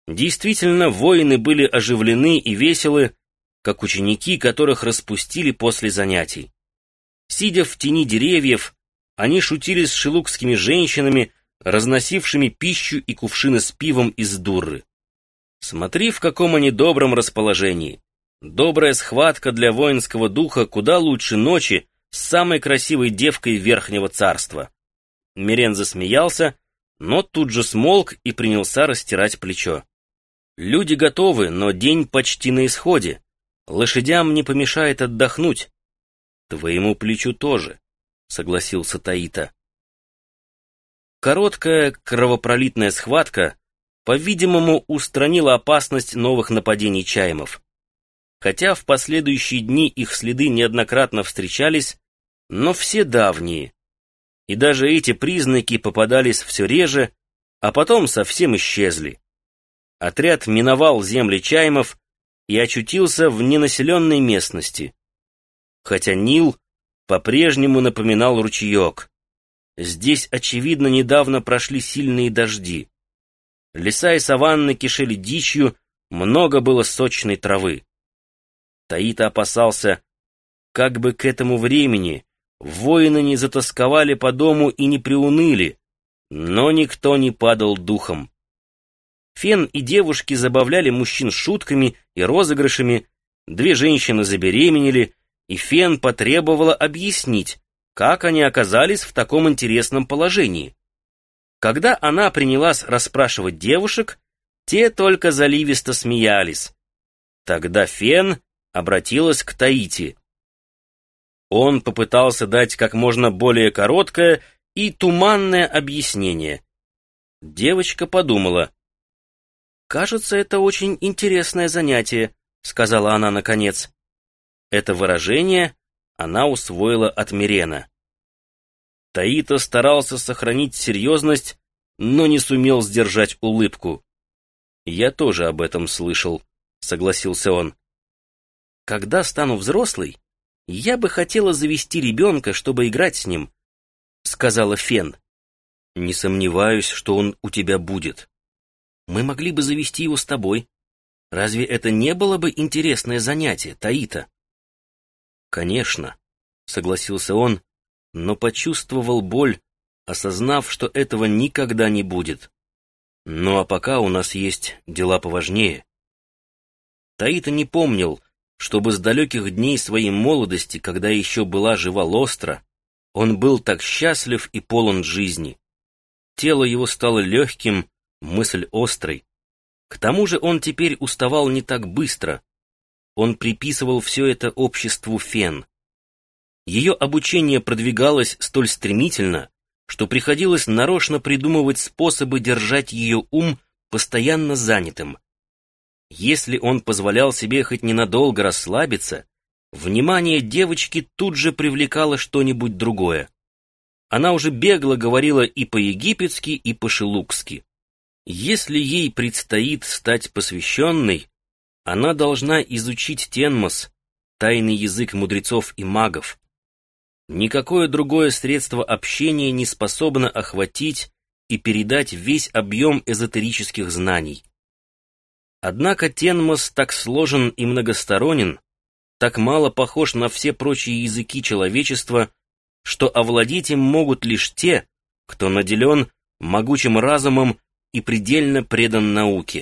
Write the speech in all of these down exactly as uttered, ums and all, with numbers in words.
Действительно, воины были оживлены и веселы, как ученики, которых распустили после занятий. Сидя в тени деревьев, они шутили с шелукскими женщинами, разносившими пищу и кувшины с пивом из дурры. Смотри, в каком они добром расположении. Добрая схватка для воинского духа куда лучше ночи с самой красивой девкой Верхнего Царства. Мирен засмеялся, но тут же смолк и принялся растирать плечо. Люди готовы, но день почти на исходе. Лошадям не помешает отдохнуть. Твоему плечу тоже, согласился Таита. Короткая кровопролитная схватка, по-видимому, устранила опасность новых нападений чаймов. Хотя в последующие дни их следы неоднократно встречались, но все давние. И даже эти признаки попадались все реже, а потом совсем исчезли. Отряд миновал земли чаймов и очутился в ненаселенной местности. Хотя Нил по-прежнему напоминал ручеек. Здесь, очевидно, недавно прошли сильные дожди. Леса и саванны кишели дичью, много было сочной травы. Таита опасался, как бы к этому времени воины не затосковали по дому и не приуныли, но никто не падал духом. Фен и девушки забавляли мужчин шутками и розыгрышами, две женщины забеременели, и Фен потребовала объяснить, как они оказались в таком интересном положении. Когда она принялась расспрашивать девушек, те только заливисто смеялись. Тогда Фен обратилась к Таити. Он попытался дать как можно более короткое и туманное объяснение. Девочка подумала. «Кажется, это очень интересное занятие», — сказала она наконец. Это выражение она усвоила от Мирена. Таита старался сохранить серьезность, но не сумел сдержать улыбку. «Я тоже об этом слышал», — согласился он. «Когда стану взрослой, я бы хотела завести ребенка, чтобы играть с ним», — сказала Фен. «Не сомневаюсь, что он у тебя будет. Мы могли бы завести его с тобой. Разве это не было бы интересное занятие, Таита?» «Конечно», — согласился он, но почувствовал боль, осознав, что этого никогда не будет. «Ну а пока у нас есть дела поважнее». Таита не помнил, чтобы с далеких дней своей молодости, когда еще была жива Лостра, он был так счастлив и полон жизни. Тело его стало легким, мысль острой. К тому же он теперь уставал не так быстро. Он приписывал все это обществу Фен. Ее обучение продвигалось столь стремительно, что приходилось нарочно придумывать способы держать ее ум постоянно занятым. Если он позволял себе хоть ненадолго расслабиться, внимание девочки тут же привлекало что-нибудь другое. Она уже бегло говорила и по-египетски, и по-шелукски. Если ей предстоит стать посвященной, она должна изучить Тенмос, тайный язык мудрецов и магов. Никакое другое средство общения не способно охватить и передать весь объем эзотерических знаний. Однако Тенмос так сложен и многосторонен, так мало похож на все прочие языки человечества, что овладеть им могут лишь те, кто наделен могучим разумом и предельно предан науке.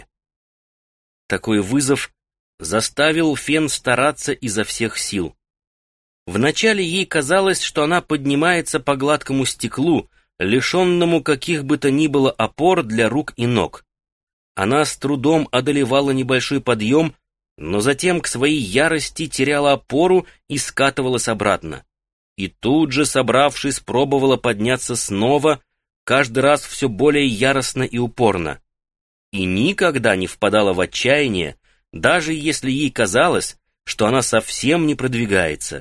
Такой вызов заставил Фен стараться изо всех сил. Вначале ей казалось, что она поднимается по гладкому стеклу, лишенному каких бы то ни было опор для рук и ног. Она с трудом одолевала небольшой подъем, но затем к своей ярости теряла опору и скатывалась обратно. И тут же, собравшись, пробовала подняться снова, каждый раз все более яростно и упорно. И никогда не впадала в отчаяние, даже если ей казалось, что она совсем не продвигается.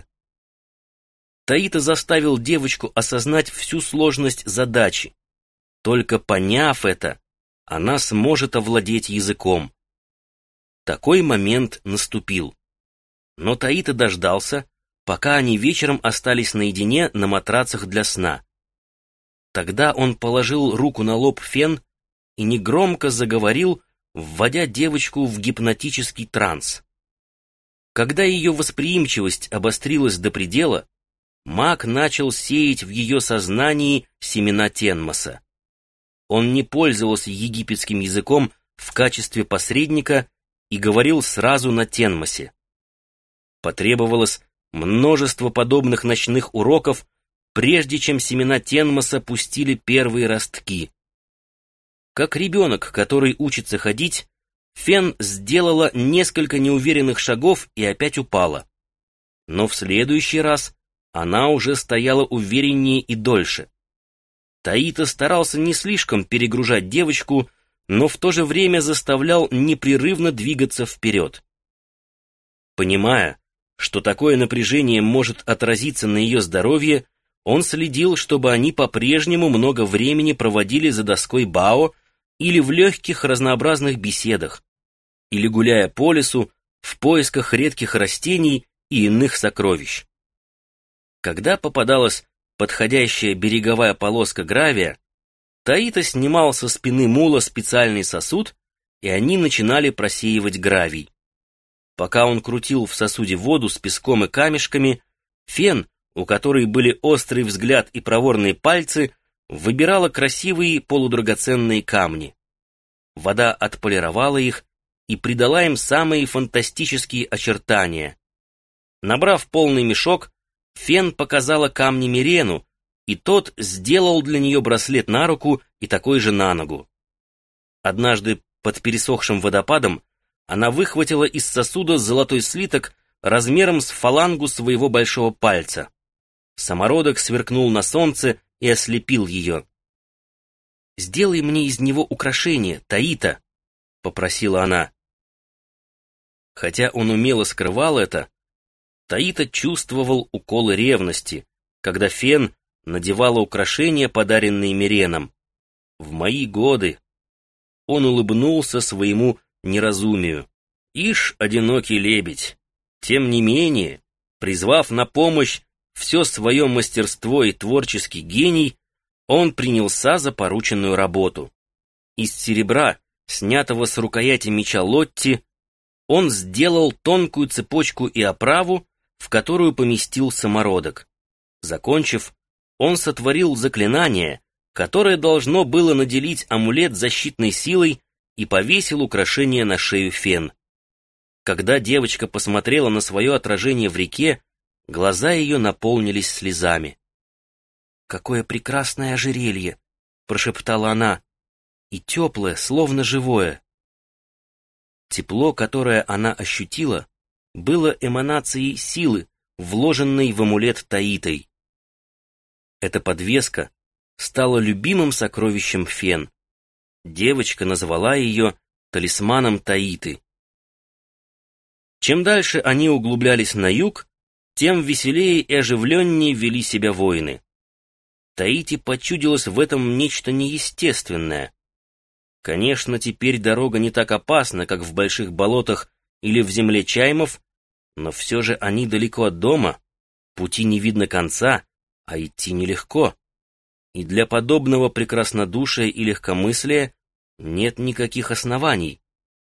Таита заставил девочку осознать всю сложность задачи. Только поняв это, она сможет овладеть языком. Такой момент наступил. Но Таита дождался, пока они вечером остались наедине на матрацах для сна. Тогда он положил руку на лоб Фен и негромко заговорил, вводя девочку в гипнотический транс. Когда ее восприимчивость обострилась до предела, маг начал сеять в ее сознании семена Тенмоса. Он не пользовался египетским языком в качестве посредника и говорил сразу на Тенмосе. Потребовалось множество подобных ночных уроков, прежде чем семена Тенмоса пустили первые ростки. Как ребенок, который учится ходить, Фен сделала несколько неуверенных шагов и опять упала. Но в следующий раз она уже стояла увереннее и дольше. Таита старался не слишком перегружать девочку, но в то же время заставлял непрерывно двигаться вперед. Понимая, что такое напряжение может отразиться на ее здоровье, он следил, чтобы они по-прежнему много времени проводили за доской Бао или в легких разнообразных беседах, или гуляя по лесу в поисках редких растений и иных сокровищ. Когда попадалась подходящая береговая полоска гравия, Таита снимал со спины мула специальный сосуд, и они начинали просеивать гравий. Пока он крутил в сосуде воду с песком и камешками, Фен, у которой были острый взгляд и проворные пальцы, выбирала красивые полудрагоценные камни. Вода отполировала их и придала им самые фантастические очертания. Набрав полный мешок, Фен показала камни Мирену, и тот сделал для нее браслет на руку и такой же на ногу. Однажды под пересохшим водопадом она выхватила из сосуда золотой слиток размером с фалангу своего большого пальца. Самородок сверкнул на солнце и ослепил ее. «Сделай мне из него украшение, Таита», — попросила она. Хотя он умело скрывал это, Таита чувствовал уколы ревности, когда Фен надевала украшения, подаренные Миреном. В мои годы он улыбнулся своему неразумию. Ишь, одинокий лебедь! Тем не менее, призвав на помощь все свое мастерство и творческий гений, он принялся за порученную работу. Из серебра, снятого с рукояти меча Лотти, он сделал тонкую цепочку и оправу, в которую поместил самородок. Закончив, он сотворил заклинание, которое должно было наделить амулет защитной силой, и повесил украшение на шею Фен. Когда девочка посмотрела на свое отражение в реке, глаза ее наполнились слезами. «Какое прекрасное ожерелье!» — прошептала она, — «и теплое, словно живое». Тепло, которое она ощутила, было эманацией силы, вложенной в амулет Таитой. Эта подвеска стала любимым сокровищем Фен. Девочка назвала ее талисманом Таиты. Чем дальше они углублялись на юг, тем веселее и оживленнее вели себя воины. Таити почудилось в этом нечто неестественное. Конечно, теперь дорога не так опасна, как в больших болотах или в земле чаймов, но все же они далеко от дома, пути не видно конца, а идти нелегко. И для подобного прекраснодушия и легкомыслия нет никаких оснований.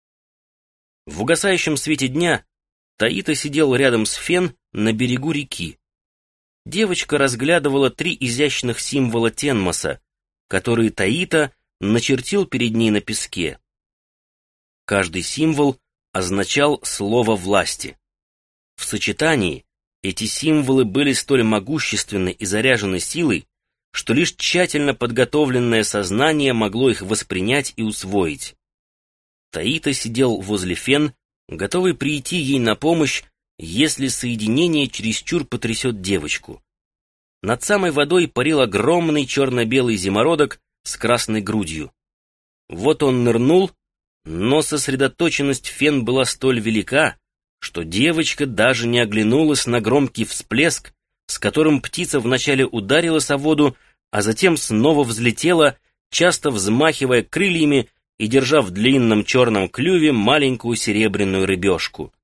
В угасающем свете дня Таита сидел рядом с Фен на берегу реки. Девочка разглядывала три изящных символа Тенмоса, которые Таита начертил перед ней на песке. Каждый символ означал слово власти. В сочетании эти символы были столь могущественны и заряжены силой, что лишь тщательно подготовленное сознание могло их воспринять и усвоить. Таита сидел возле Фен, готовый прийти ей на помощь, если соединение чересчур потрясет девочку. Над самой водой парил огромный черно-белый зимородок с красной грудью. Вот он нырнул, но сосредоточенность Фен была столь велика, что девочка даже не оглянулась на громкий всплеск, с которым птица вначале ударилась о воду, а затем снова взлетела, часто взмахивая крыльями и держа в длинном черном клюве маленькую серебряную рыбешку.